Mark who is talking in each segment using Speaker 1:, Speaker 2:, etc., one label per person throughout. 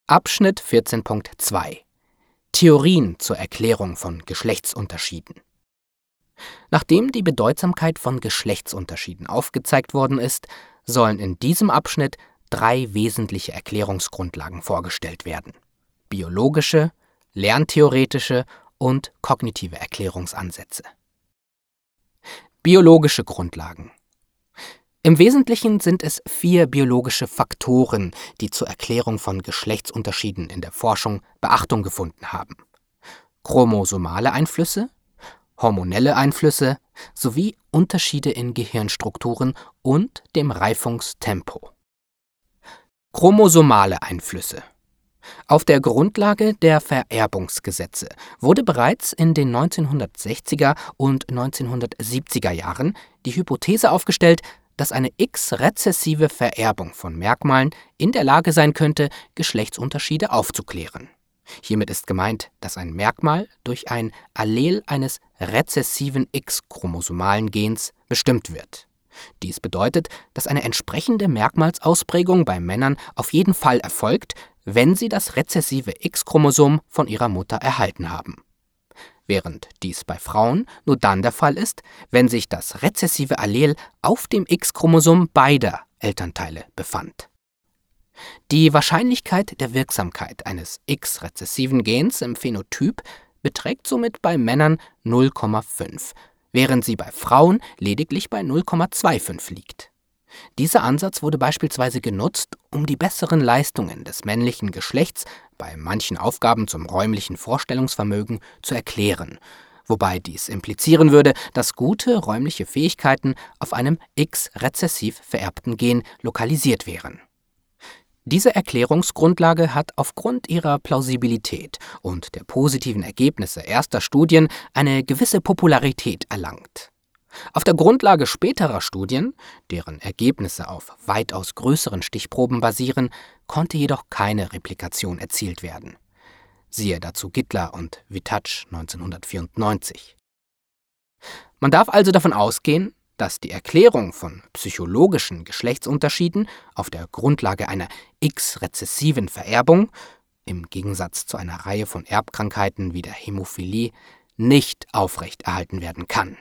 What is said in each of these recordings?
Speaker 1: Abschnitt 14.2 Theorien zur Erklärung von Geschlechtsunterschieden. Nachdem die Bedeutsamkeit von Geschlechtsunterschieden aufgezeigt worden ist, sollen in diesem Abschnitt 3 wesentliche Erklärungsgrundlagen vorgestellt werden: biologische, lerntheoretische und kognitive Erklärungsansätze. Biologische Grundlagen. Im Wesentlichen sind es 4 biologische Faktoren, die zur Erklärung von Geschlechtsunterschieden in der Forschung Beachtung gefunden haben: chromosomale Einflüsse, hormonelle Einflüsse sowie Unterschiede in Gehirnstrukturen und dem Reifungstempo. Chromosomale Einflüsse. Auf der Grundlage der Vererbungsgesetze wurde bereits in den 1960er und 1970er Jahren die Hypothese aufgestellt, dass eine X-rezessive Vererbung von Merkmalen in der Lage sein könnte, Geschlechtsunterschiede aufzuklären. Hiermit ist gemeint, dass ein Merkmal durch ein Allel eines rezessiven X-chromosomalen Gens bestimmt wird. Dies bedeutet, dass eine entsprechende Merkmalsausprägung bei Männern auf jeden Fall erfolgt, wenn sie das rezessive X-Chromosom von ihrer Mutter erhalten haben. Während dies bei Frauen nur dann der Fall ist, wenn sich das rezessive Allel auf dem X-Chromosom beider Elternteile befand. Die Wahrscheinlichkeit der Wirksamkeit eines X-rezessiven Gens im Phänotyp beträgt somit bei Männern 0,5, während sie bei Frauen lediglich bei 0,25 liegt. Dieser Ansatz wurde beispielsweise genutzt, um die besseren Leistungen des männlichen Geschlechts bei manchen Aufgaben zum räumlichen Vorstellungsvermögen zu erklären, wobei dies implizieren würde, dass gute räumliche Fähigkeiten auf einem X-rezessiv vererbten Gen lokalisiert wären. Diese Erklärungsgrundlage hat aufgrund ihrer Plausibilität und der positiven Ergebnisse erster Studien eine gewisse Popularität erlangt. Auf der Grundlage späterer Studien, deren Ergebnisse auf weitaus größeren Stichproben basieren, konnte jedoch keine Replikation erzielt werden. Siehe dazu Gittler und Vittac 1994. Man darf also davon ausgehen, dass die Erklärung von psychologischen Geschlechtsunterschieden auf der Grundlage einer X-rezessiven Vererbung, im Gegensatz zu einer Reihe von Erbkrankheiten wie der Hämophilie, nicht aufrechterhalten werden kann.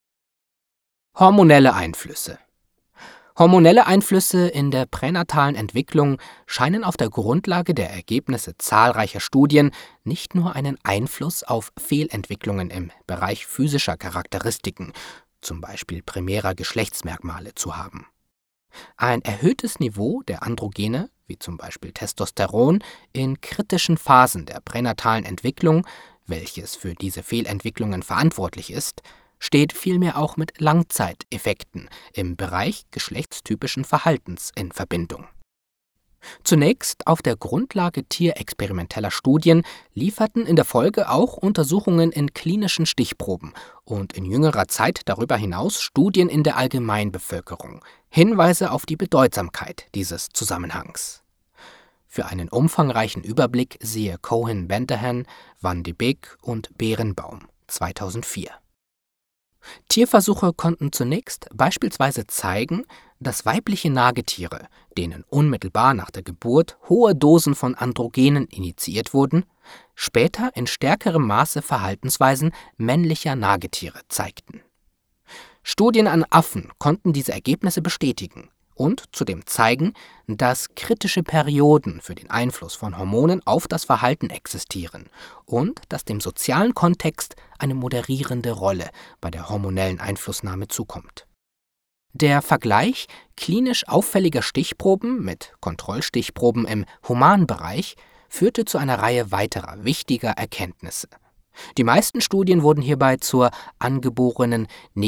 Speaker 1: Hormonelle Einflüsse. Hormonelle Einflüsse in der pränatalen Entwicklung scheinen auf der Grundlage der Ergebnisse zahlreicher Studien nicht nur einen Einfluss auf Fehlentwicklungen im Bereich physischer Charakteristiken, zum Beispiel primärer Geschlechtsmerkmale, zu haben. Ein erhöhtes Niveau der Androgene, wie zum Beispiel Testosteron, in kritischen Phasen der pränatalen Entwicklung, welches für diese Fehlentwicklungen verantwortlich ist, steht vielmehr auch mit Langzeiteffekten im Bereich geschlechtstypischen Verhaltens in Verbindung. Zunächst auf der Grundlage tierexperimenteller Studien lieferten in der Folge auch Untersuchungen in klinischen Stichproben und in jüngerer Zeit darüber hinaus Studien in der Allgemeinbevölkerung Hinweise auf die Bedeutsamkeit dieses Zusammenhangs. Für einen umfangreichen Überblick siehe Cohen-Bentehan, Van de Beek und Berenbaum 2004. Tierversuche konnten zunächst beispielsweise zeigen, dass weibliche Nagetiere, denen unmittelbar nach der Geburt hohe Dosen von Androgenen injiziert wurden, später in stärkerem Maße Verhaltensweisen männlicher Nagetiere zeigten. Studien an Affen konnten diese Ergebnisse bestätigen und zudem zeigen, dass kritische Perioden für den Einfluss von Hormonen auf das Verhalten existieren und dass dem sozialen Kontext eine moderierende Rolle bei der hormonellen Einflussnahme zukommt. Der Vergleich klinisch auffälliger Stichproben mit Kontrollstichproben im Humanbereich führte zu einer Reihe weiterer wichtiger Erkenntnisse. Die meisten Studien wurden hierbei zur angeborenen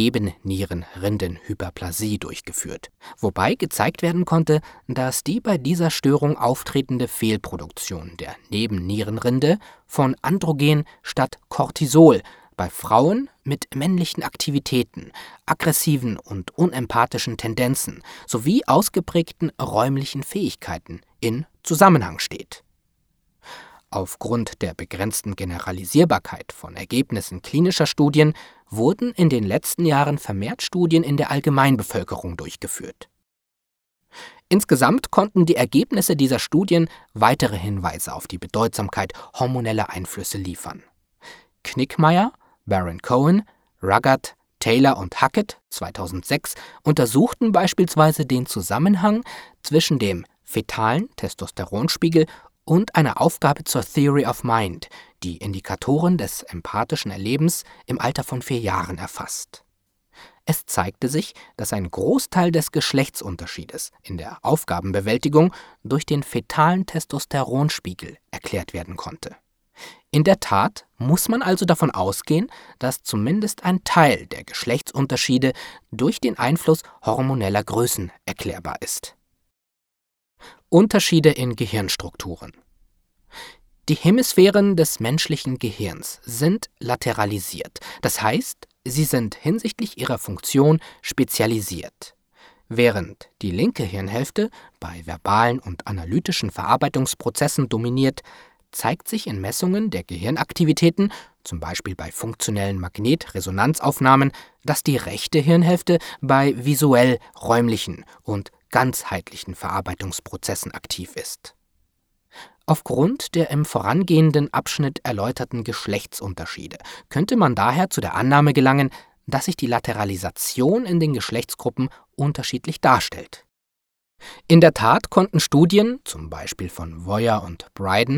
Speaker 1: Nebennierenrindenhyperplasie durchgeführt, wobei gezeigt werden konnte, dass die bei dieser Störung auftretende Fehlproduktion der Nebennierenrinde von Androgen statt Cortisol bei Frauen mit männlichen Aktivitäten, aggressiven und unempathischen Tendenzen sowie ausgeprägten räumlichen Fähigkeiten in Zusammenhang steht. Aufgrund der begrenzten Generalisierbarkeit von Ergebnissen klinischer Studien wurden in den letzten Jahren vermehrt Studien in der Allgemeinbevölkerung durchgeführt. Insgesamt konnten die Ergebnisse dieser Studien weitere Hinweise auf die Bedeutsamkeit hormoneller Einflüsse liefern. Knickmeyer, Baron Cohen, Ruggert, Taylor und Hackett 2006 untersuchten beispielsweise den Zusammenhang zwischen dem fetalen Testosteronspiegel und einer Aufgabe zur Theory of Mind, die Indikatoren des empathischen Erlebens im Alter von 4 Jahren erfasst. Es zeigte sich, dass ein Großteil des Geschlechtsunterschiedes in der Aufgabenbewältigung durch den fetalen Testosteronspiegel erklärt werden konnte. In der Tat muss man also davon ausgehen, dass zumindest ein Teil der Geschlechtsunterschiede durch den Einfluss hormoneller Größen erklärbar ist. Unterschiede in Gehirnstrukturen. Die Hemisphären des menschlichen Gehirns sind lateralisiert, das heißt, sie sind hinsichtlich ihrer Funktion spezialisiert. Während die linke Hirnhälfte bei verbalen und analytischen Verarbeitungsprozessen dominiert, zeigt sich in Messungen der Gehirnaktivitäten, zum Beispiel bei funktionellen Magnetresonanzaufnahmen, dass die rechte Hirnhälfte bei visuell-räumlichen und ganzheitlichen Verarbeitungsprozessen aktiv ist. Aufgrund der im vorangehenden Abschnitt erläuterten Geschlechtsunterschiede könnte man daher zu der Annahme gelangen, dass sich die Lateralisation in den Geschlechtsgruppen unterschiedlich darstellt. In der Tat konnten Studien, zum Beispiel von Woyer und Bryden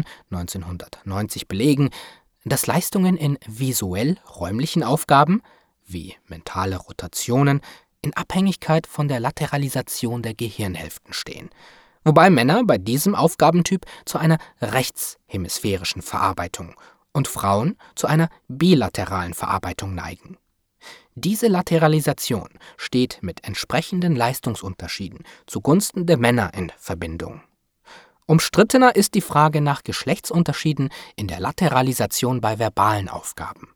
Speaker 1: 1990 belegen, dass Leistungen in visuell-räumlichen Aufgaben, wie mentale Rotationen, in Abhängigkeit von der Lateralisation der Gehirnhälften stehen, wobei Männer bei diesem Aufgabentyp zu einer rechtshemisphärischen Verarbeitung und Frauen zu einer bilateralen Verarbeitung neigen. Diese Lateralisation steht mit entsprechenden Leistungsunterschieden zugunsten der Männer in Verbindung. Umstrittener ist die Frage nach Geschlechtsunterschieden in der Lateralisation bei verbalen Aufgaben.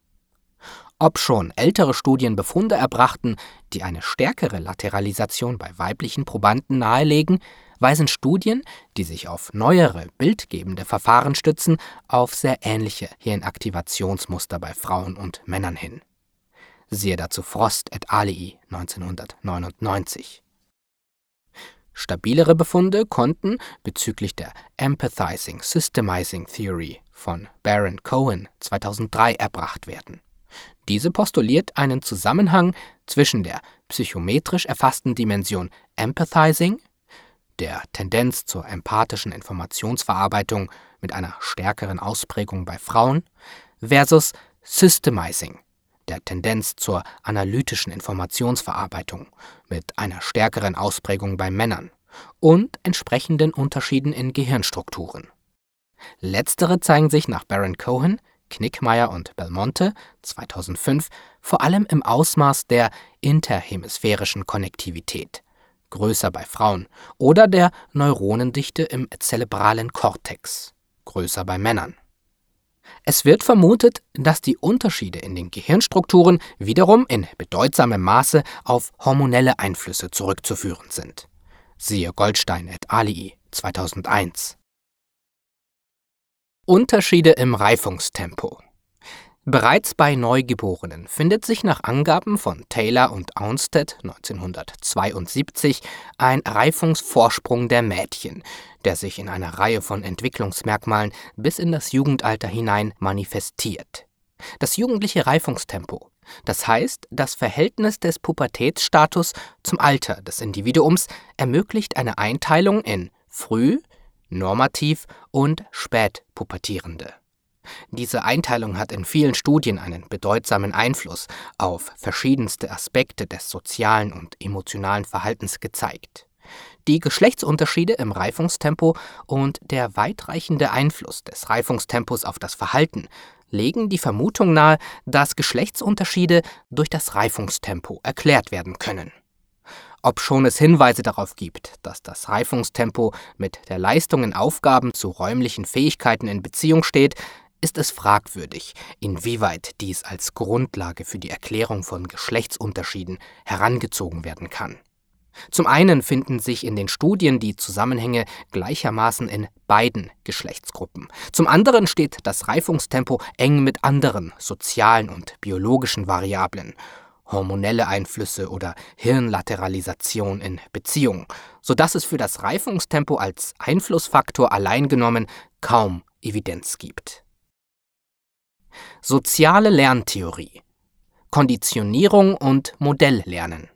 Speaker 1: Obschon ältere Studien Befunde erbrachten, die eine stärkere Lateralisation bei weiblichen Probanden nahelegen, weisen Studien, die sich auf neuere bildgebende Verfahren stützen, auf sehr ähnliche Hirnaktivationsmuster bei Frauen und Männern hin. Siehe dazu Frost et al. 1999. Stabilere Befunde konnten bezüglich der Empathizing Systemizing Theory von Baron Cohen 2003 erbracht werden. Diese postuliert einen Zusammenhang zwischen der psychometrisch erfassten Dimension Empathizing, der Tendenz zur empathischen Informationsverarbeitung mit einer stärkeren Ausprägung bei Frauen, versus Systemizing, der Tendenz zur analytischen Informationsverarbeitung mit einer stärkeren Ausprägung bei Männern und entsprechenden Unterschieden in Gehirnstrukturen. Letztere zeigen sich nach Baron Cohen, Knickmeyer und Belmonte 2005 vor allem im Ausmaß der interhemisphärischen Konnektivität, größer bei Frauen, oder der Neuronendichte im zerebralen Kortex, größer bei Männern. Es wird vermutet, dass die Unterschiede in den Gehirnstrukturen wiederum in bedeutsamem Maße auf hormonelle Einflüsse zurückzuführen sind. Siehe Goldstein et al. 2001. Unterschiede im Reifungstempo. Bereits bei Neugeborenen findet sich nach Angaben von Taylor und Aunstead 1972 ein Reifungsvorsprung der Mädchen, der sich in einer Reihe von Entwicklungsmerkmalen bis in das Jugendalter hinein manifestiert. Das jugendliche Reifungstempo, das heißt das Verhältnis des Pubertätsstatus zum Alter des Individuums, ermöglicht eine Einteilung in früh, normativ und spätpubertierende. Diese Einteilung hat in vielen Studien einen bedeutsamen Einfluss auf verschiedenste Aspekte des sozialen und emotionalen Verhaltens gezeigt. Die Geschlechtsunterschiede im Reifungstempo und der weitreichende Einfluss des Reifungstempos auf das Verhalten legen die Vermutung nahe, dass Geschlechtsunterschiede durch das Reifungstempo erklärt werden können. Obschon es Hinweise darauf gibt, dass das Reifungstempo mit der Leistung in Aufgaben zu räumlichen Fähigkeiten in Beziehung steht, ist es fragwürdig, inwieweit dies als Grundlage für die Erklärung von Geschlechtsunterschieden herangezogen werden kann. Zum einen finden sich in den Studien die Zusammenhänge gleichermaßen in beiden Geschlechtsgruppen. Zum anderen steht das Reifungstempo eng mit anderen sozialen und biologischen Variablen, hormonelle Einflüsse oder Hirnlateralisation in Beziehungen, sodass es für das Reifungstempo als Einflussfaktor allein genommen kaum Evidenz gibt. Soziale Lerntheorie, Konditionierung und Modelllernen.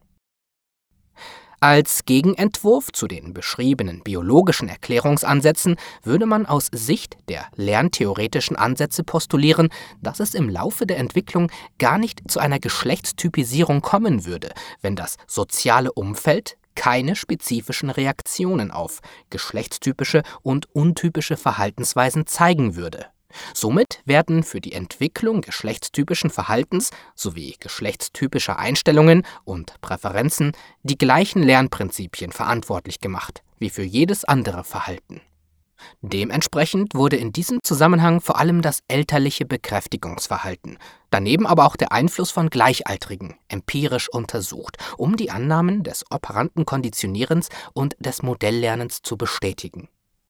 Speaker 1: Als Gegenentwurf zu den beschriebenen biologischen Erklärungsansätzen würde man aus Sicht der lerntheoretischen Ansätze postulieren, dass es im Laufe der Entwicklung gar nicht zu einer Geschlechtstypisierung kommen würde, wenn das soziale Umfeld keine spezifischen Reaktionen auf geschlechtstypische und untypische Verhaltensweisen zeigen würde. Somit werden für die Entwicklung geschlechtstypischen Verhaltens sowie geschlechtstypischer Einstellungen und Präferenzen die gleichen Lernprinzipien verantwortlich gemacht wie für jedes andere Verhalten. Dementsprechend wurde in diesem Zusammenhang vor allem das elterliche Bekräftigungsverhalten, daneben aber auch der Einfluss von Gleichaltrigen empirisch untersucht, um die Annahmen des operanten Konditionierens und des Modelllernens zu bestätigen.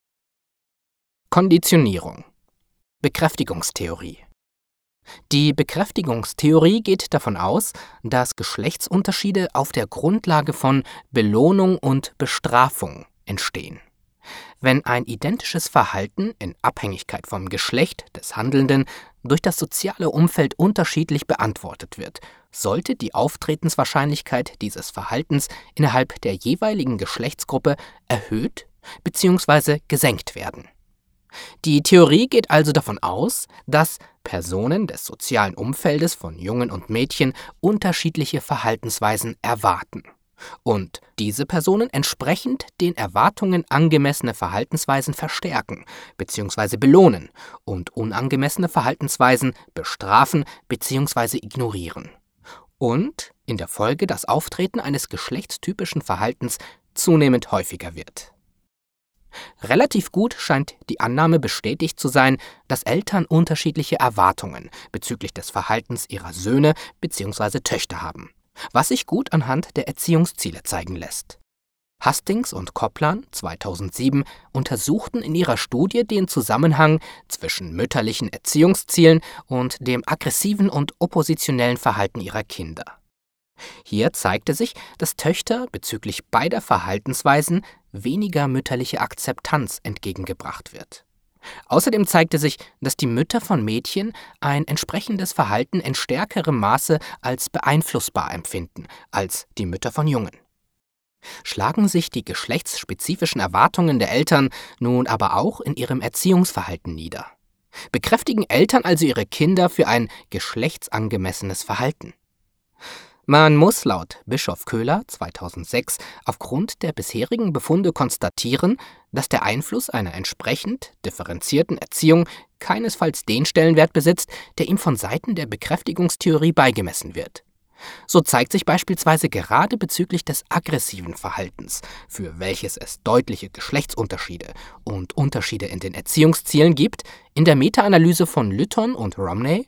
Speaker 1: Konditionierung. Bekräftigungstheorie. Die Bekräftigungstheorie geht davon aus, dass Geschlechtsunterschiede auf der Grundlage von Belohnung und Bestrafung entstehen. Wenn ein identisches Verhalten in Abhängigkeit vom Geschlecht des Handelnden durch das soziale Umfeld unterschiedlich beantwortet wird, sollte die Auftretenswahrscheinlichkeit dieses Verhaltens innerhalb der jeweiligen Geschlechtsgruppe erhöht bzw. gesenkt werden. Die Theorie geht also davon aus, dass Personen des sozialen Umfeldes von Jungen und Mädchen unterschiedliche Verhaltensweisen erwarten und diese Personen entsprechend den Erwartungen angemessene Verhaltensweisen verstärken bzw. belohnen und unangemessene Verhaltensweisen bestrafen bzw. ignorieren und in der Folge das Auftreten eines geschlechtstypischen Verhaltens zunehmend häufiger wird. Relativ gut scheint die Annahme bestätigt zu sein, dass Eltern unterschiedliche Erwartungen bezüglich des Verhaltens ihrer Söhne bzw. Töchter haben, was sich gut anhand der Erziehungsziele zeigen lässt. Hastings und Koplan 2007 untersuchten in ihrer Studie den Zusammenhang zwischen mütterlichen Erziehungszielen und dem aggressiven und oppositionellen Verhalten ihrer Kinder. Hier zeigte sich, dass Töchter bezüglich beider Verhaltensweisen weniger mütterliche Akzeptanz entgegengebracht wird. Außerdem zeigte sich, dass die Mütter von Mädchen ein entsprechendes Verhalten in stärkerem Maße als beeinflussbar empfinden als die Mütter von Jungen. Schlagen sich die geschlechtsspezifischen Erwartungen der Eltern nun aber auch in ihrem Erziehungsverhalten nieder? Bekräftigen Eltern also ihre Kinder für ein geschlechtsangemessenes Verhalten? Man muss laut Bischof Köhler 2006 aufgrund der bisherigen Befunde konstatieren, dass der Einfluss einer entsprechend differenzierten Erziehung keinesfalls den Stellenwert besitzt, der ihm von Seiten der Bekräftigungstheorie beigemessen wird. So zeigt sich beispielsweise gerade bezüglich des aggressiven Verhaltens, für welches es deutliche Geschlechtsunterschiede und Unterschiede in den Erziehungszielen gibt, in der Meta-Analyse von Lytton und Romney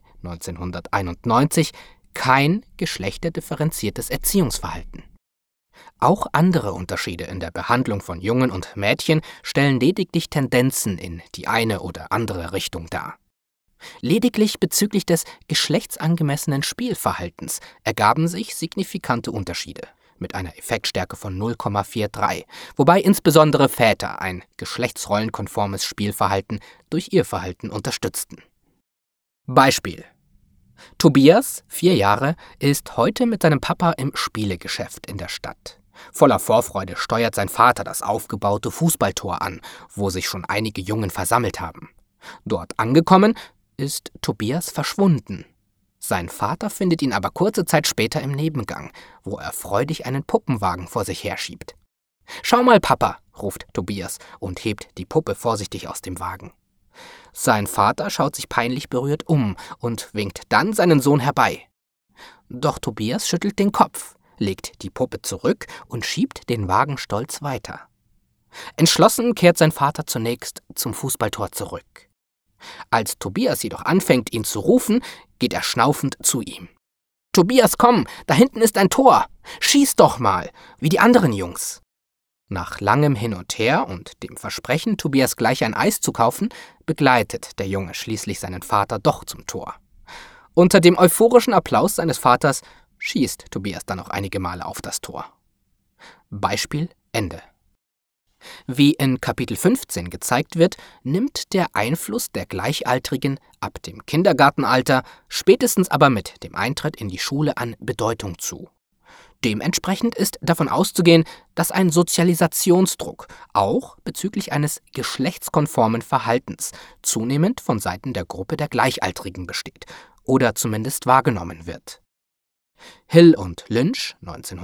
Speaker 1: 1991 kein geschlechterdifferenziertes Erziehungsverhalten. Auch andere Unterschiede in der Behandlung von Jungen und Mädchen stellen lediglich Tendenzen in die eine oder andere Richtung dar. Lediglich bezüglich des geschlechtsangemessenen Spielverhaltens ergaben sich signifikante Unterschiede mit einer Effektstärke von 0,43, wobei insbesondere Väter ein geschlechtsrollenkonformes Spielverhalten durch ihr Verhalten unterstützten. Beispiel: Tobias, 4 Jahre, ist heute mit seinem Papa im Spielegeschäft in der Stadt. Voller Vorfreude steuert sein Vater das aufgebaute Fußballtor an, wo sich schon einige Jungen versammelt haben. Dort angekommen, ist Tobias verschwunden. Sein Vater findet ihn aber kurze Zeit später im Nebengang, wo er freudig einen Puppenwagen vor sich herschiebt. »Schau mal, Papa«, ruft Tobias und hebt die Puppe vorsichtig aus dem Wagen. Sein Vater schaut sich peinlich berührt um und winkt dann seinen Sohn herbei. Doch Tobias schüttelt den Kopf, legt die Puppe zurück und schiebt den Wagen stolz weiter. Entschlossen kehrt sein Vater zunächst zum Fußballtor zurück. Als Tobias jedoch anfängt, ihn zu rufen, geht er schnaufend zu ihm. »Tobias, komm, da hinten ist ein Tor! Schieß doch mal, wie die anderen Jungs!« Nach langem Hin und Her und dem Versprechen, Tobias gleich ein Eis zu kaufen, begleitet der Junge schließlich seinen Vater doch zum Tor. Unter dem euphorischen Applaus seines Vaters schießt Tobias dann noch einige Male auf das Tor. Beispiel Ende. Wie in Kapitel 15 gezeigt wird, nimmt der Einfluss der Gleichaltrigen ab dem Kindergartenalter, spätestens aber mit dem Eintritt in die Schule an Bedeutung zu. Dementsprechend ist davon auszugehen, dass ein Sozialisationsdruck auch bezüglich eines geschlechtskonformen Verhaltens zunehmend von Seiten der Gruppe der Gleichaltrigen besteht oder zumindest wahrgenommen wird. Hill und Lynch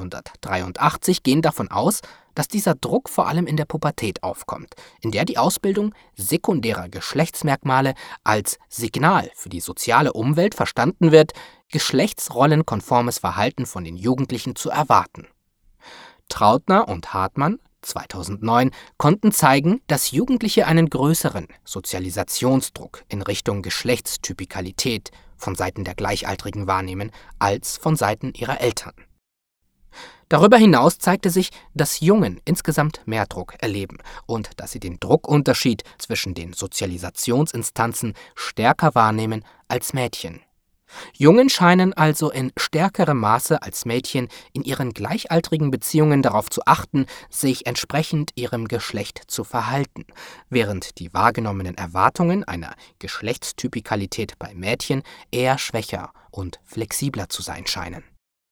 Speaker 1: 1983 gehen davon aus, dass dieser Druck vor allem in der Pubertät aufkommt, in der die Ausbildung sekundärer Geschlechtsmerkmale als Signal für die soziale Umwelt verstanden wird, geschlechtsrollenkonformes Verhalten von den Jugendlichen zu erwarten. Trautner und Hartmann 2009 konnten zeigen, dass Jugendliche einen größeren Sozialisationsdruck in Richtung Geschlechtstypikalität von Seiten der Gleichaltrigen wahrnehmen als von Seiten ihrer Eltern. Darüber hinaus zeigte sich, dass Jungen insgesamt mehr Druck erleben und dass sie den Druckunterschied zwischen den Sozialisationsinstanzen stärker wahrnehmen als Mädchen. Jungen scheinen also in stärkerem Maße als Mädchen in ihren gleichaltrigen Beziehungen darauf zu achten, sich entsprechend ihrem Geschlecht zu verhalten, während die wahrgenommenen Erwartungen einer Geschlechtstypikalität bei Mädchen eher schwächer und flexibler zu sein scheinen.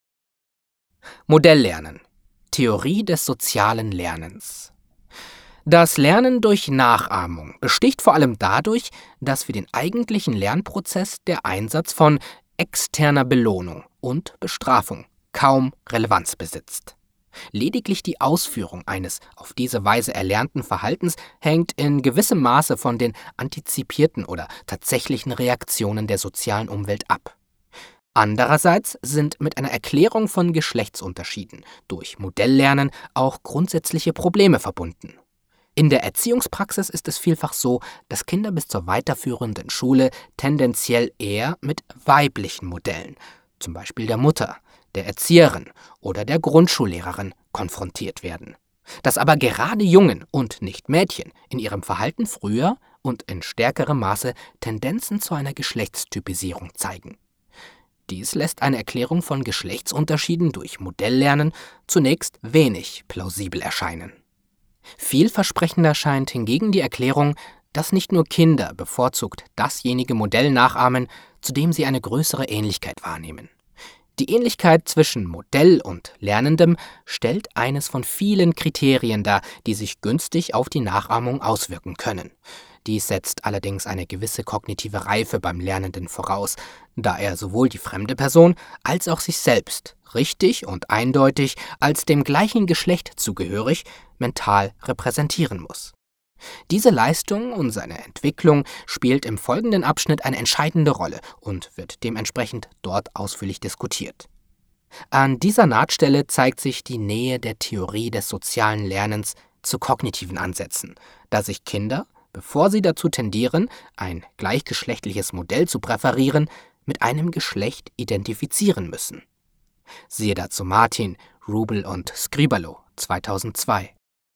Speaker 1: Modelllernen. Theorie des sozialen Lernens. Das Lernen durch Nachahmung besticht vor allem dadurch, dass für den eigentlichen Lernprozess der Einsatz von externer Belohnung und Bestrafung kaum Relevanz besitzt. Lediglich die Ausführung eines auf diese Weise erlernten Verhaltens hängt in gewissem Maße von den antizipierten oder tatsächlichen Reaktionen der sozialen Umwelt ab. Andererseits sind mit einer Erklärung von Geschlechtsunterschieden durch Modelllernen auch grundsätzliche Probleme verbunden. In der Erziehungspraxis ist es vielfach so, dass Kinder bis zur weiterführenden Schule tendenziell eher mit weiblichen Modellen, zum Beispiel der Mutter, der Erzieherin oder der Grundschullehrerin, konfrontiert werden. Dass aber gerade Jungen und nicht Mädchen in ihrem Verhalten früher und in stärkerem Maße Tendenzen zu einer Geschlechtstypisierung zeigen. Dies lässt eine Erklärung von Geschlechtsunterschieden durch Modelllernen zunächst wenig plausibel erscheinen. Vielversprechender scheint hingegen die Erklärung, dass nicht nur Kinder bevorzugt dasjenige Modell nachahmen, zu dem sie eine größere Ähnlichkeit wahrnehmen. Die Ähnlichkeit zwischen Modell und Lernendem stellt eines von vielen Kriterien dar, die sich günstig auf die Nachahmung auswirken können. Dies setzt allerdings eine gewisse kognitive Reife beim Lernenden voraus, da er sowohl die fremde Person als auch sich selbst richtig und eindeutig als dem gleichen Geschlecht zugehörig mental repräsentieren muss. Diese Leistung und seine Entwicklung spielt im folgenden Abschnitt eine entscheidende Rolle und wird dementsprechend dort ausführlich diskutiert. An dieser Nahtstelle zeigt sich die Nähe der Theorie des sozialen Lernens zu kognitiven Ansätzen, da sich Kinder, bevor sie dazu tendieren, ein gleichgeschlechtliches Modell zu präferieren, mit einem Geschlecht identifizieren müssen. Siehe dazu Martin, Rubel und Scribalo 2002.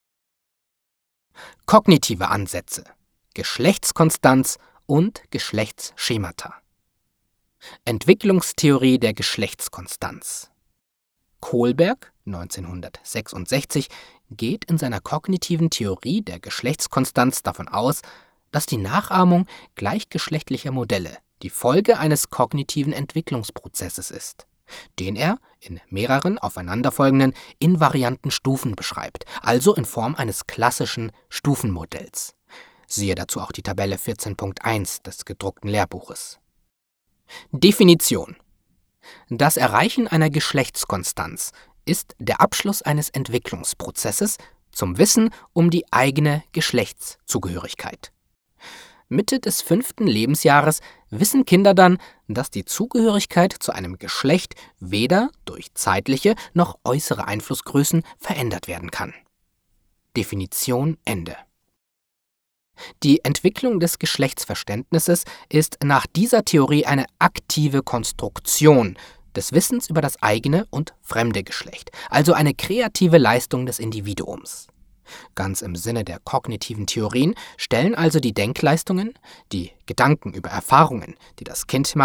Speaker 1: Kognitive Ansätze, Geschlechtskonstanz und Geschlechtsschemata. Entwicklungstheorie der Geschlechtskonstanz. Kohlberg 1966 geht in seiner kognitiven Theorie der Geschlechtskonstanz davon aus, dass die Nachahmung gleichgeschlechtlicher Modelle die Folge eines kognitiven Entwicklungsprozesses ist, den er in mehreren aufeinanderfolgenden invarianten Stufen beschreibt, also in Form eines klassischen Stufenmodells. Siehe dazu auch die Tabelle 14.1 des gedruckten Lehrbuches. Definition: Das Erreichen einer Geschlechtskonstanz ist der Abschluss eines Entwicklungsprozesses zum Wissen um die eigene Geschlechtszugehörigkeit. Mitte des 5. Lebensjahres wissen Kinder dann, dass die Zugehörigkeit zu einem Geschlecht weder durch zeitliche noch äußere Einflussgrößen verändert werden kann. Definition Ende. Die Entwicklung des Geschlechtsverständnisses ist nach dieser Theorie eine aktive Konstruktion des Wissens über das eigene und fremde Geschlecht, also eine kreative Leistung des Individuums. Ganz im Sinne der kognitiven Theorien stellen also die Denkleistungen, die Gedanken über Erfahrungen, die das Kind macht,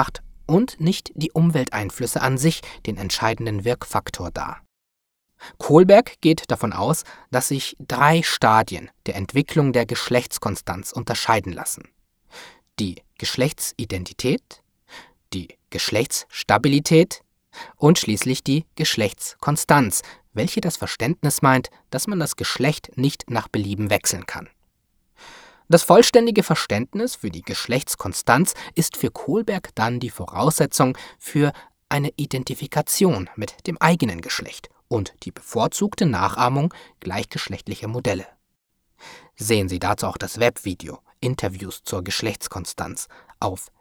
Speaker 1: und nicht die Umwelteinflüsse an sich den entscheidenden Wirkfaktor dar. Kohlberg geht davon aus, dass sich 3 Stadien der Entwicklung der Geschlechtskonstanz unterscheiden lassen: die Geschlechtsidentität, die Geschlechtsstabilität und schließlich die Geschlechtskonstanz, welche das Verständnis meint, dass man das Geschlecht nicht nach Belieben wechseln kann. Das vollständige Verständnis für die Geschlechtskonstanz ist für Kohlberg dann die Voraussetzung für eine Identifikation mit dem eigenen Geschlecht und die bevorzugte Nachahmung gleichgeschlechtlicher Modelle. Sehen Sie dazu auch das Webvideo Interviews zur Geschlechtskonstanz auf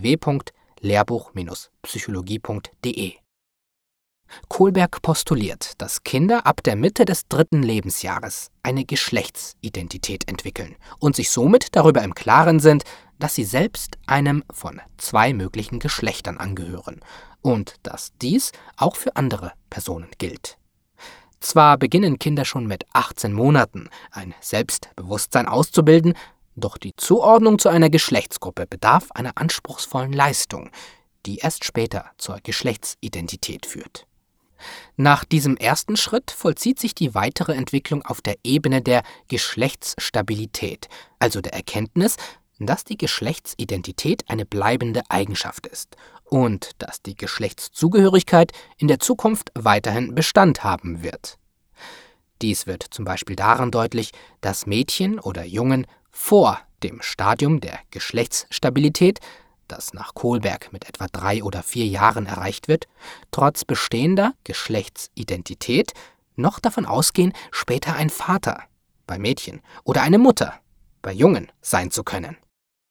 Speaker 1: www.lehrbuch-psychologie.de. Kohlberg postuliert, dass Kinder ab der Mitte des 3. Lebensjahres eine Geschlechtsidentität entwickeln und sich somit darüber im Klaren sind, dass sie selbst einem von 2 möglichen Geschlechtern angehören und dass dies auch für andere Personen gilt. Zwar beginnen Kinder schon mit 18 Monaten ein Selbstbewusstsein auszubilden, doch die Zuordnung zu einer Geschlechtsgruppe bedarf einer anspruchsvollen Leistung, die erst später zur Geschlechtsidentität führt. Nach diesem ersten Schritt vollzieht sich die weitere Entwicklung auf der Ebene der Geschlechtsstabilität, also der Erkenntnis, dass die Geschlechtsidentität eine bleibende Eigenschaft ist und dass die Geschlechtszugehörigkeit in der Zukunft weiterhin Bestand haben wird. Dies wird zum Beispiel daran deutlich, dass Mädchen oder Jungen vor dem Stadium der Geschlechtsstabilität, das nach Kohlberg mit etwa 3 oder 4 Jahren erreicht wird, trotz bestehender Geschlechtsidentität noch davon ausgehen, später ein Vater bei Mädchen oder eine Mutter bei Jungen sein zu können.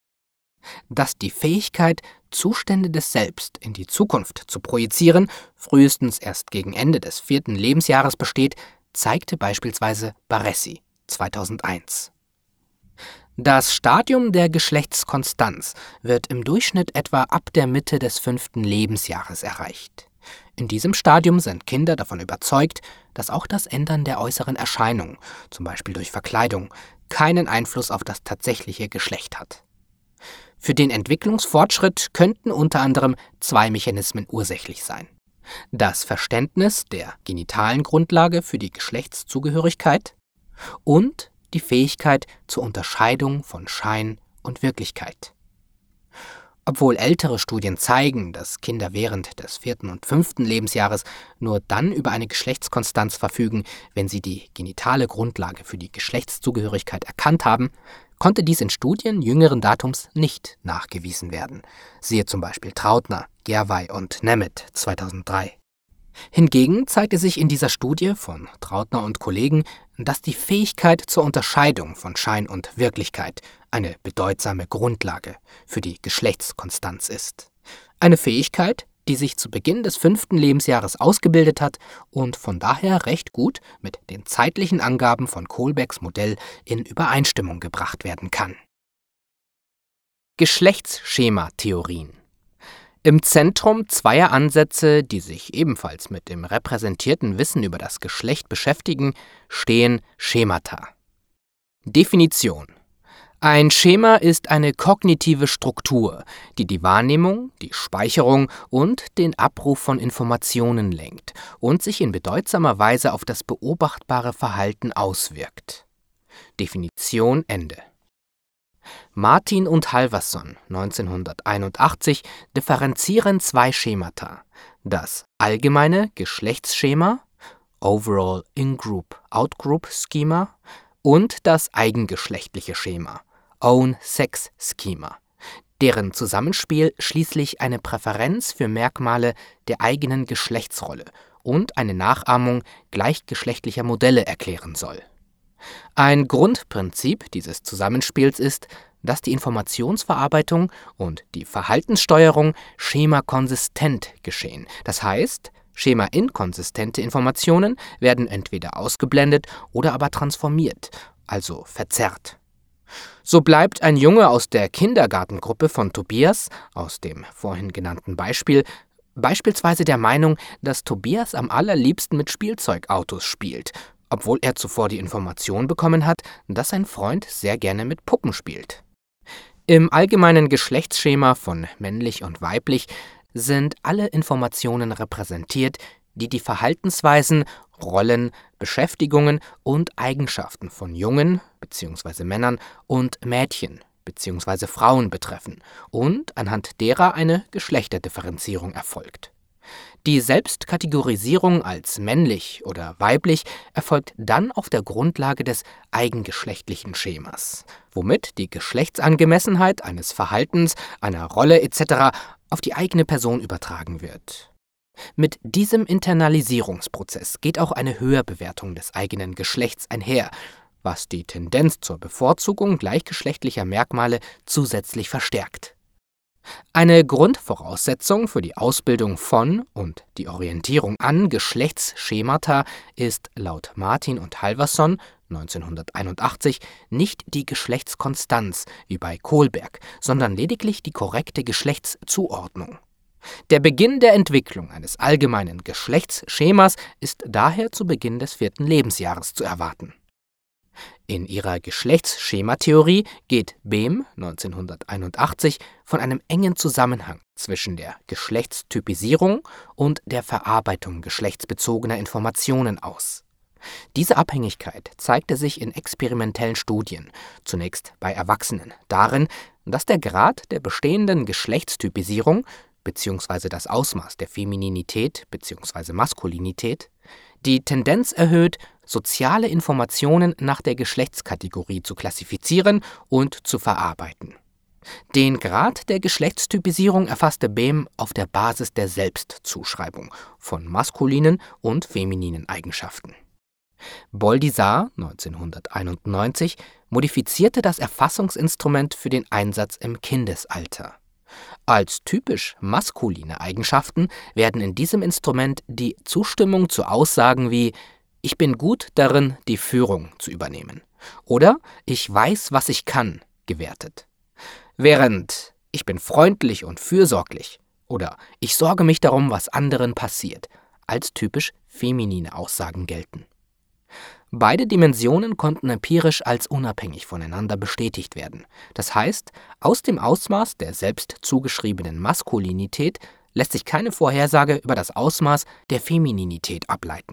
Speaker 1: Dass die Fähigkeit, Zustände des Selbst in die Zukunft zu projizieren, frühestens erst gegen Ende des 4. Lebensjahres besteht, zeigte beispielsweise Barressi 2001. Das Stadium der Geschlechtskonstanz wird im Durchschnitt etwa ab der Mitte des 5. Lebensjahres erreicht. In diesem Stadium sind Kinder davon überzeugt, dass auch das Ändern der äußeren Erscheinung, zum Beispiel durch Verkleidung, keinen Einfluss auf das tatsächliche Geschlecht hat. Für den Entwicklungsfortschritt könnten unter anderem 2 Mechanismen ursächlich sein: das Verständnis der genitalen Grundlage für die Geschlechtszugehörigkeit und die Fähigkeit zur Unterscheidung von Schein und Wirklichkeit. Obwohl ältere Studien zeigen, dass Kinder während des 4. und 5. Lebensjahres nur dann über eine Geschlechtskonstanz verfügen, wenn sie die genitale Grundlage für die Geschlechtszugehörigkeit erkannt haben, konnte dies in Studien jüngeren Datums nicht nachgewiesen werden. Siehe zum Beispiel Trautner, Gerwey und Nemeth 2003. Hingegen zeigte sich in dieser Studie von Trautner und Kollegen, dass die Fähigkeit zur Unterscheidung von Schein und Wirklichkeit eine bedeutsame Grundlage für die Geschlechtskonstanz ist. Eine Fähigkeit, die sich zu Beginn des 5. Lebensjahres ausgebildet hat und von daher recht gut mit den zeitlichen Angaben von Kohlbergs Modell in Übereinstimmung gebracht werden kann. Geschlechtsschematheorien. Im Zentrum zweier Ansätze, die sich ebenfalls mit dem repräsentierten Wissen über das Geschlecht beschäftigen, stehen Schemata. Definition: Ein Schema ist eine kognitive Struktur, die die Wahrnehmung, die Speicherung und den Abruf von Informationen lenkt und sich in bedeutsamer Weise auf das beobachtbare Verhalten auswirkt. Definition Ende. Martin und Halverson 1981 differenzieren 2 Schemata: das allgemeine Geschlechtsschema (Overall In-Group-Out-Group Schema) und das eigengeschlechtliche Schema (Own Sex Schema), deren Zusammenspiel schließlich eine Präferenz für Merkmale der eigenen Geschlechtsrolle und eine Nachahmung gleichgeschlechtlicher Modelle erklären soll. Ein Grundprinzip dieses Zusammenspiels ist, dass die Informationsverarbeitung und die Verhaltenssteuerung schemakonsistent geschehen. Das heißt, schemainkonsistente Informationen werden entweder ausgeblendet oder aber transformiert, also verzerrt. So bleibt ein Junge aus der Kindergartengruppe von Tobias, aus dem vorhin genannten Beispiel, beispielsweise der Meinung, dass Tobias am allerliebsten mit Spielzeugautos spielt, obwohl er zuvor die Information bekommen hat, dass sein Freund sehr gerne mit Puppen spielt. Im allgemeinen Geschlechtsschema von männlich und weiblich sind alle Informationen repräsentiert, die die Verhaltensweisen, Rollen, Beschäftigungen und Eigenschaften von Jungen bzw. Männern und Mädchen bzw. Frauen betreffen und anhand derer eine Geschlechterdifferenzierung erfolgt. Die Selbstkategorisierung als männlich oder weiblich erfolgt dann auf der Grundlage des eigengeschlechtlichen Schemas, womit die Geschlechtsangemessenheit eines Verhaltens, einer Rolle etc. auf die eigene Person übertragen wird. Mit diesem Internalisierungsprozess geht auch eine Höherbewertung des eigenen Geschlechts einher, was die Tendenz zur Bevorzugung gleichgeschlechtlicher Merkmale zusätzlich verstärkt. Eine Grundvoraussetzung für die Ausbildung von und die Orientierung an Geschlechtsschemata ist laut Martin und Halverson 1981 nicht die Geschlechtskonstanz wie bei Kohlberg, sondern lediglich die korrekte Geschlechtszuordnung. Der Beginn der Entwicklung eines allgemeinen Geschlechtsschemas ist daher zu Beginn des 4. Lebensjahres zu erwarten. In ihrer Geschlechtsschematheorie geht Behm 1981 von einem engen Zusammenhang zwischen der Geschlechtstypisierung und der Verarbeitung geschlechtsbezogener Informationen aus. Diese Abhängigkeit zeigte sich in experimentellen Studien, zunächst bei Erwachsenen, darin, dass der Grad der bestehenden Geschlechtstypisierung bzw. das Ausmaß der Femininität bzw. Maskulinität die Tendenz erhöht, soziale Informationen nach der Geschlechtskategorie zu klassifizieren und zu verarbeiten. Den Grad der Geschlechtstypisierung erfasste Behm auf der Basis der Selbstzuschreibung von maskulinen und femininen Eigenschaften. Boldizar 1991 modifizierte das Erfassungsinstrument für den Einsatz im Kindesalter. Als typisch maskuline Eigenschaften werden in diesem Instrument die Zustimmung zu Aussagen wie „Ich bin gut darin, die Führung zu übernehmen" oder „Ich weiß, was ich kann" gewertet. Während „Ich bin freundlich und fürsorglich" oder „Ich sorge mich darum, was anderen passiert" als typisch feminine Aussagen gelten. Beide Dimensionen konnten empirisch als unabhängig voneinander bestätigt werden. Das heißt, aus dem Ausmaß der selbst zugeschriebenen Maskulinität lässt sich keine Vorhersage über das Ausmaß der Femininität ableiten.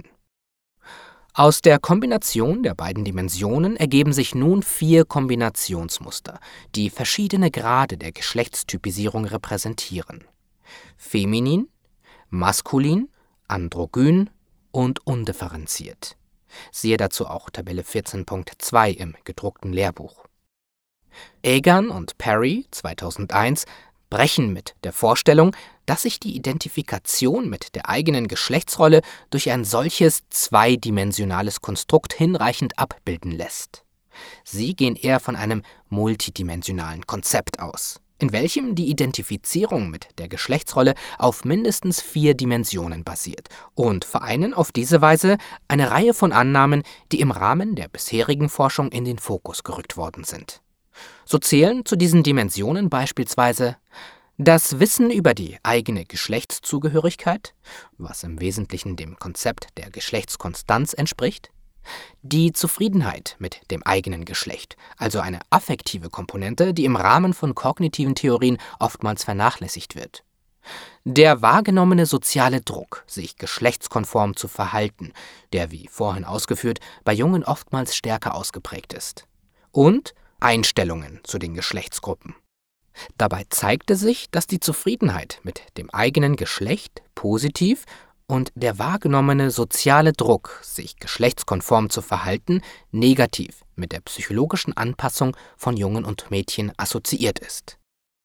Speaker 1: Aus der Kombination der beiden Dimensionen ergeben sich nun 4 Kombinationsmuster, die verschiedene Grade der Geschlechtstypisierung repräsentieren: feminin, maskulin, androgyn und undifferenziert. Siehe dazu auch Tabelle 14.2 im gedruckten Lehrbuch. Egan und Perry 2001 brechen mit der Vorstellung, dass sich die Identifikation mit der eigenen Geschlechtsrolle durch ein solches zweidimensionales Konstrukt hinreichend abbilden lässt. Sie gehen eher von einem multidimensionalen Konzept aus, in welchem die Identifizierung mit der Geschlechtsrolle auf mindestens 4 Dimensionen basiert und vereinen auf diese Weise eine Reihe von Annahmen, die im Rahmen der bisherigen Forschung in den Fokus gerückt worden sind. So zählen zu diesen Dimensionen beispielsweise das Wissen über die eigene Geschlechtszugehörigkeit, was im Wesentlichen dem Konzept der Geschlechtskonstanz entspricht, die Zufriedenheit mit dem eigenen Geschlecht, also eine affektive Komponente, die im Rahmen von kognitiven Theorien oftmals vernachlässigt wird. Der wahrgenommene soziale Druck, sich geschlechtskonform zu verhalten, der, wie vorhin ausgeführt, bei Jungen oftmals stärker ausgeprägt ist. Und Einstellungen zu den Geschlechtsgruppen. Dabei zeigte sich, dass die Zufriedenheit mit dem eigenen Geschlecht positiv und der wahrgenommene soziale Druck, sich geschlechtskonform zu verhalten, negativ mit der psychologischen Anpassung von Jungen und Mädchen assoziiert ist.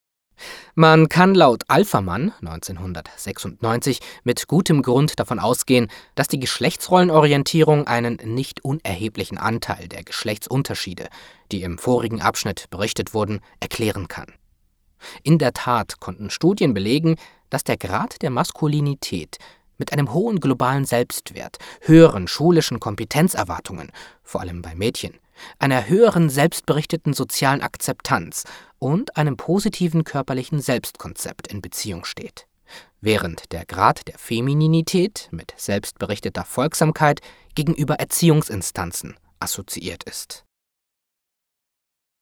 Speaker 1: Man kann laut Alferman 1996 mit gutem Grund davon ausgehen, dass die Geschlechtsrollenorientierung einen nicht unerheblichen Anteil der Geschlechtsunterschiede, die im vorigen Abschnitt berichtet wurden, erklären kann. In der Tat konnten Studien belegen, dass der Grad der Maskulinität mit einem hohen globalen Selbstwert, höheren schulischen Kompetenzerwartungen, vor allem bei Mädchen, einer höheren selbstberichteten sozialen Akzeptanz und einem positiven körperlichen Selbstkonzept in Beziehung steht, während der Grad der Femininität mit selbstberichteter Folgsamkeit gegenüber Erziehungsinstanzen assoziiert ist.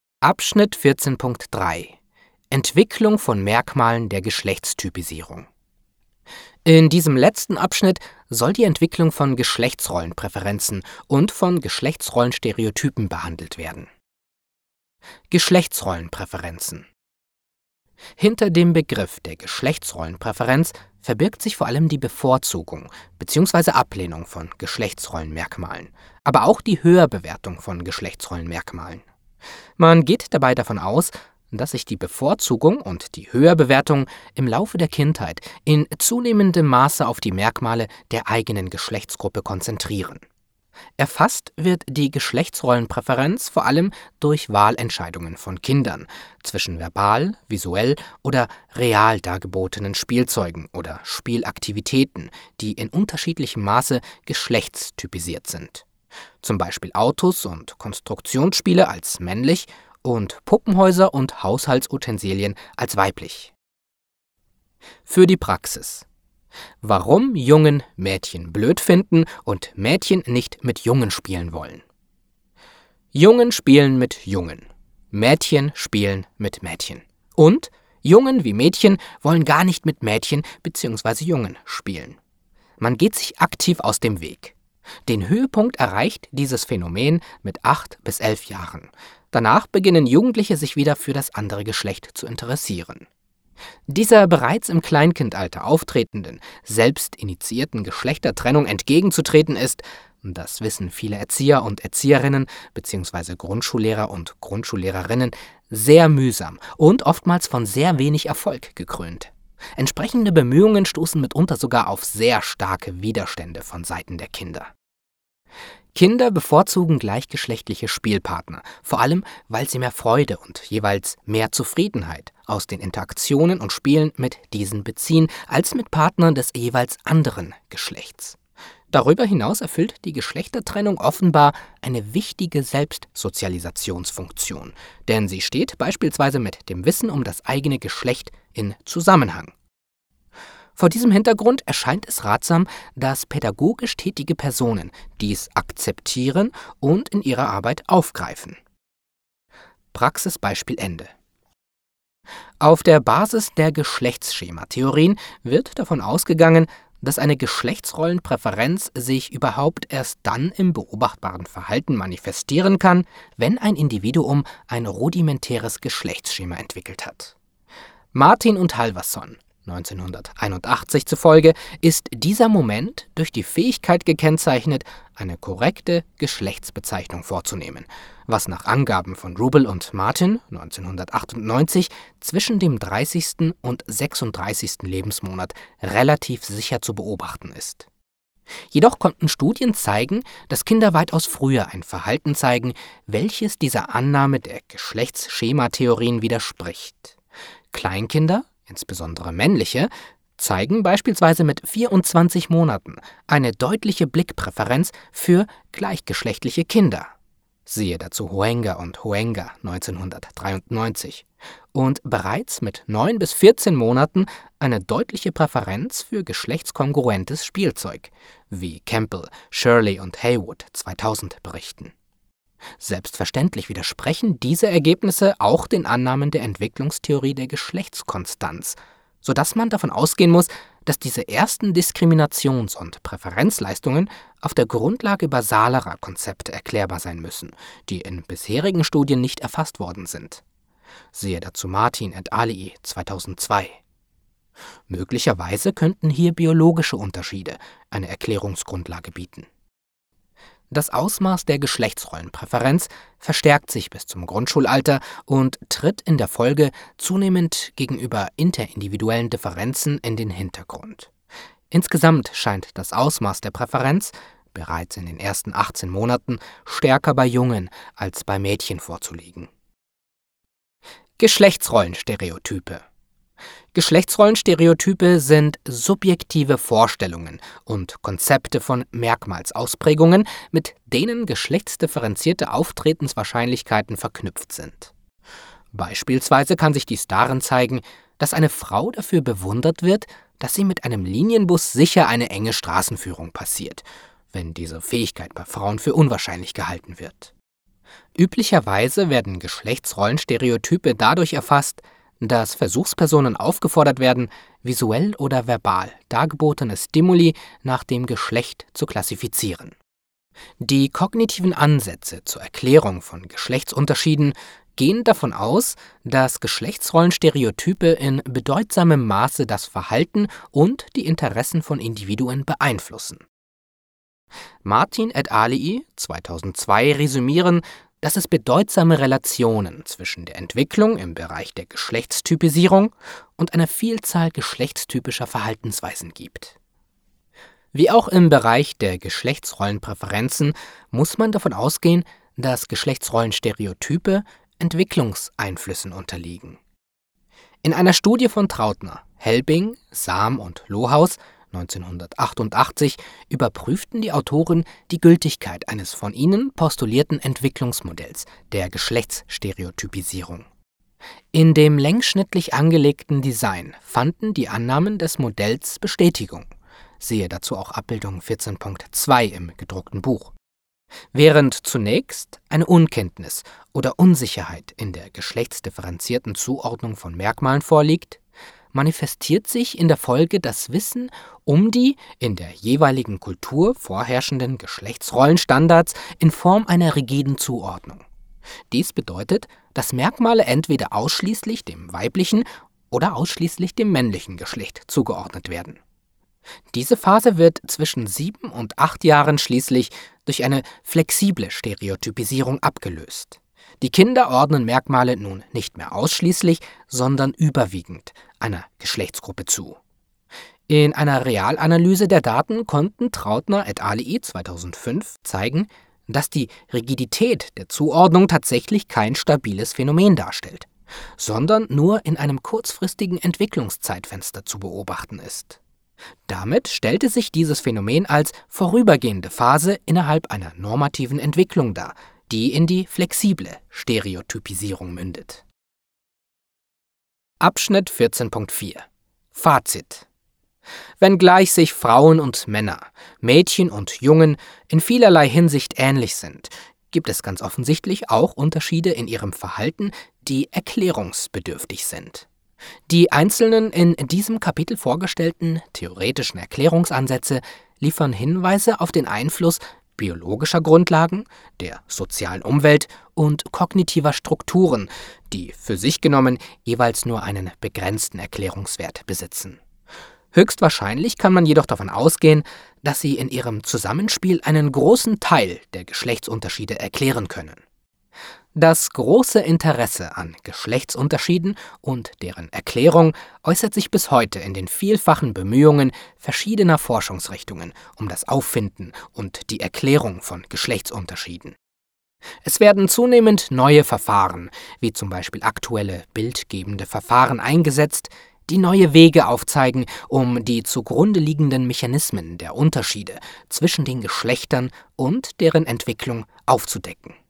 Speaker 1: Abschnitt 14.3 Entwicklung von Merkmalen der Geschlechtstypisierung. In diesem letzten Abschnitt soll die Entwicklung von Geschlechtsrollenpräferenzen und von Geschlechtsrollenstereotypen behandelt werden. Geschlechtsrollenpräferenzen. Hinter dem Begriff der Geschlechtsrollenpräferenz verbirgt sich vor allem die Bevorzugung bzw. Ablehnung von Geschlechtsrollenmerkmalen, aber auch die Höherbewertung von Geschlechtsrollenmerkmalen. Man geht dabei davon aus, dass sich die Bevorzugung und die Höherbewertung im Laufe der Kindheit in zunehmendem Maße auf die Merkmale der eigenen Geschlechtsgruppe konzentrieren. Erfasst wird die Geschlechtsrollenpräferenz vor allem durch Wahlentscheidungen von Kindern zwischen verbal, visuell oder real dargebotenen Spielzeugen oder Spielaktivitäten, die in unterschiedlichem Maße geschlechtstypisiert sind. Zum Beispiel Autos und Konstruktionsspiele als männlich und Puppenhäuser und Haushaltsutensilien als weiblich. Für die Praxis. Warum Jungen Mädchen blöd finden und Mädchen nicht mit Jungen spielen wollen. Jungen spielen mit Jungen, Mädchen spielen mit Mädchen. Und Jungen wie Mädchen wollen gar nicht mit Mädchen bzw. Jungen spielen. Man geht sich aktiv aus dem Weg. Den Höhepunkt erreicht dieses Phänomen mit 8 bis 11 Jahren. Danach beginnen Jugendliche sich wieder für das andere Geschlecht zu interessieren. Dieser bereits im Kleinkindalter auftretenden, selbst initiierten Geschlechtertrennung entgegenzutreten ist, das wissen viele Erzieher und Erzieherinnen bzw. Grundschullehrer und Grundschullehrerinnen, sehr mühsam und oftmals von sehr wenig Erfolg gekrönt. Entsprechende Bemühungen stoßen mitunter sogar auf sehr starke Widerstände von Seiten der Kinder. Kinder bevorzugen gleichgeschlechtliche Spielpartner, vor allem, weil sie mehr Freude und jeweils mehr Zufriedenheit aus den Interaktionen und Spielen mit diesen beziehen, als mit Partnern des jeweils anderen Geschlechts. Darüber hinaus erfüllt die Geschlechtertrennung offenbar eine wichtige Selbstsozialisationsfunktion, denn sie steht beispielsweise mit dem Wissen um das eigene Geschlecht in Zusammenhang. Vor diesem Hintergrund erscheint es ratsam, dass pädagogisch tätige Personen dies akzeptieren und in ihrer Arbeit aufgreifen. Praxisbeispiel Ende. Auf der Basis der Geschlechtsschematheorien wird davon ausgegangen, dass eine Geschlechtsrollenpräferenz sich überhaupt erst dann im beobachtbaren Verhalten manifestieren kann, wenn ein Individuum ein rudimentäres Geschlechtsschema entwickelt hat. Martin und Halverson 1981 zufolge ist dieser Moment durch die Fähigkeit gekennzeichnet, eine korrekte Geschlechtsbezeichnung vorzunehmen, was nach Angaben von Rubel und Martin 1998 zwischen dem 30. und 36. Lebensmonat relativ sicher zu beobachten ist. Jedoch konnten Studien zeigen, dass Kinder weitaus früher ein Verhalten zeigen, welches dieser Annahme der Geschlechtsschematheorien widerspricht. Kleinkinder, insbesondere männliche, zeigen beispielsweise mit 24 Monaten eine deutliche Blickpräferenz für gleichgeschlechtliche Kinder. Siehe dazu Huenga und Huenga 1993. Und bereits mit 9 bis 14 Monaten eine deutliche Präferenz für geschlechtskongruentes Spielzeug, wie Campbell, Shirley und Haywood 2000 berichten. Selbstverständlich widersprechen diese Ergebnisse auch den Annahmen der Entwicklungstheorie der Geschlechtskonstanz, sodass man davon ausgehen muss, dass diese ersten Diskriminations- und Präferenzleistungen auf der Grundlage basalerer Konzepte erklärbar sein müssen, die in bisherigen Studien nicht erfasst worden sind. Siehe dazu Martin et al. 2002. Möglicherweise könnten hier biologische Unterschiede eine Erklärungsgrundlage bieten. Das Ausmaß der Geschlechtsrollenpräferenz verstärkt sich bis zum Grundschulalter und tritt in der Folge zunehmend gegenüber interindividuellen Differenzen in den Hintergrund. Insgesamt scheint das Ausmaß der Präferenz bereits in den ersten 18 Monaten stärker bei Jungen als bei Mädchen vorzuliegen. Geschlechtsrollenstereotype. Geschlechtsrollenstereotype sind subjektive Vorstellungen und Konzepte von Merkmalsausprägungen, mit denen geschlechtsdifferenzierte Auftretenswahrscheinlichkeiten verknüpft sind. Beispielsweise kann sich dies darin zeigen, dass eine Frau dafür bewundert wird, dass sie mit einem Linienbus sicher eine enge Straßenführung passiert, wenn diese Fähigkeit bei Frauen für unwahrscheinlich gehalten wird. Üblicherweise werden Geschlechtsrollenstereotype dadurch erfasst, dass Versuchspersonen aufgefordert werden, visuell oder verbal dargebotene Stimuli nach dem Geschlecht zu klassifizieren. Die kognitiven Ansätze zur Erklärung von Geschlechtsunterschieden gehen davon aus, dass Geschlechtsrollenstereotype in bedeutsamem Maße das Verhalten und die Interessen von Individuen beeinflussen. Martin et al. 2002 resümieren, dass es bedeutsame Relationen zwischen der Entwicklung im Bereich der Geschlechtstypisierung und einer Vielzahl geschlechtstypischer Verhaltensweisen gibt. Wie auch im Bereich der Geschlechtsrollenpräferenzen muss man davon ausgehen, dass Geschlechtsrollenstereotype Entwicklungseinflüssen unterliegen. In einer Studie von Trautner, Helbing, Sam und Lohaus 1988 überprüften die Autoren die Gültigkeit eines von ihnen postulierten Entwicklungsmodells der Geschlechtsstereotypisierung. In dem längsschnittlich angelegten Design fanden die Annahmen des Modells Bestätigung. Siehe dazu auch Abbildung 14.2 im gedruckten Buch. Während zunächst eine Unkenntnis oder Unsicherheit in der geschlechtsdifferenzierten Zuordnung von Merkmalen vorliegt, manifestiert sich in der Folge das Wissen um die in der jeweiligen Kultur vorherrschenden Geschlechtsrollenstandards in Form einer rigiden Zuordnung. Dies bedeutet, dass Merkmale entweder ausschließlich dem weiblichen oder ausschließlich dem männlichen Geschlecht zugeordnet werden. Diese Phase wird zwischen 7 und 8 Jahren schließlich durch eine flexible Stereotypisierung abgelöst. Die Kinder ordnen Merkmale nun nicht mehr ausschließlich, sondern überwiegend einer Geschlechtsgruppe zu. In einer Realanalyse der Daten konnten Trautner et al. 2005 zeigen, dass die Rigidität der Zuordnung tatsächlich kein stabiles Phänomen darstellt, sondern nur in einem kurzfristigen Entwicklungszeitfenster zu beobachten ist. Damit stellte sich dieses Phänomen als vorübergehende Phase innerhalb einer normativen Entwicklung dar, die in die flexible Stereotypisierung mündet. Abschnitt 14.4 Fazit: Wenngleich sich Frauen und Männer, Mädchen und Jungen in vielerlei Hinsicht ähnlich sind, gibt es ganz offensichtlich auch Unterschiede in ihrem Verhalten, die erklärungsbedürftig sind. Die einzelnen in diesem Kapitel vorgestellten theoretischen Erklärungsansätze liefern Hinweise auf den Einfluss biologischer Grundlagen, der sozialen Umwelt und kognitiver Strukturen, die für sich genommen jeweils nur einen begrenzten Erklärungswert besitzen. Höchstwahrscheinlich kann man jedoch davon ausgehen, dass sie in ihrem Zusammenspiel einen großen Teil der Geschlechtsunterschiede erklären können. Das große Interesse an Geschlechtsunterschieden und deren Erklärung äußert sich bis heute in den vielfachen Bemühungen verschiedener Forschungsrichtungen um das Auffinden und die Erklärung von Geschlechtsunterschieden. Es werden zunehmend neue Verfahren, wie zum Beispiel aktuelle bildgebende Verfahren, eingesetzt, die neue Wege aufzeigen, um die zugrunde liegenden Mechanismen der Unterschiede zwischen den Geschlechtern und deren Entwicklung aufzudecken.